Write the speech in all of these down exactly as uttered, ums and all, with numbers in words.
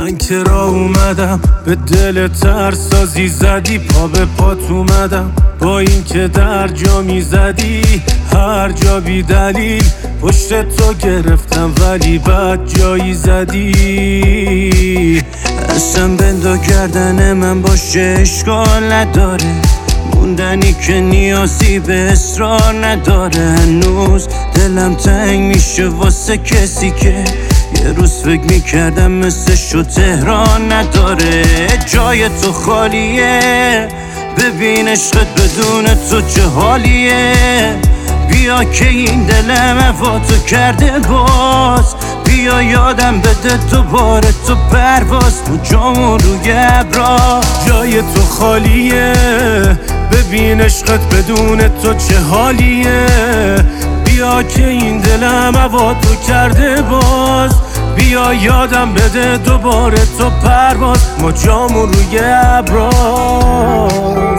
من که را اومدم به دل ترسازی زدی، پا به پات اومدم با این که در جا میزدی هر جا بی دلیل پشت تو گرفتم ولی بد جایی زدی. اصلا بندا کردن من باشه اشکال نداره، موندنی که نیازی به اصرار نداره. هنوز دلم تنگ میشه واسه کسی که یه روز فکر میکردم مثل شو تهران نداره. جای تو خالیه، ببین عشقت بدون تو چه حالیه. بیا که این دلم هوا تو کرده باز، بیا یادم بده دوباره تو پرواز تو جامون روی ابرا. جای تو خالیه، ببین عشقت بدون تو چه حالیه. بیا که این دلم هوا تو کرده باز، بیا یادم بده دوباره تو پرواز ما جامون روی ابراز.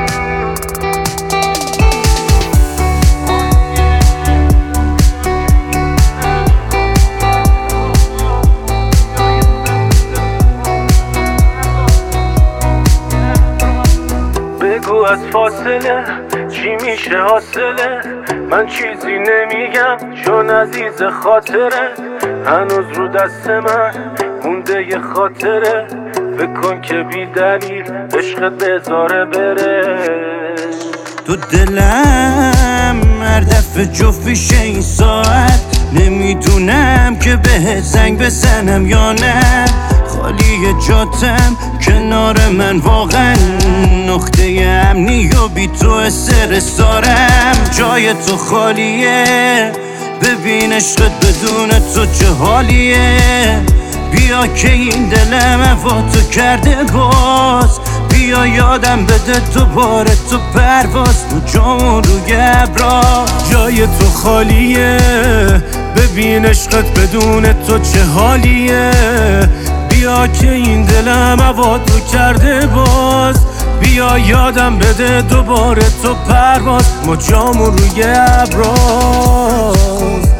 بگو از فاصله چی میشه حاصله، من چیزی نمیگم چون عزیز خاطره. هنوز رو دست من مونده یه خاطره، فکر کن که بی دلیل عشقت بذاره بره. تو دلم هر دفعه جفت میشه این ساعت، نمیدونم که بهت زنگ بزنم یا نه. خالی جاتم کنار من واقعا نقطه امنی و بی تو استرس دارم. جای تو خالیه، ببین عشقت بدون تو چه حالیه. بیا که این دلم هوا تو کرده باز، بیا یادم بده دوباره تو پرواز تو جامون روی ابرا. جای تو خالیه، ببین عشقت بدون تو چه حالیه. بیا که این دلم هوا تو کرده باز، بیا یادم بده دوباره تو پرواز ما جامون روی ابراز.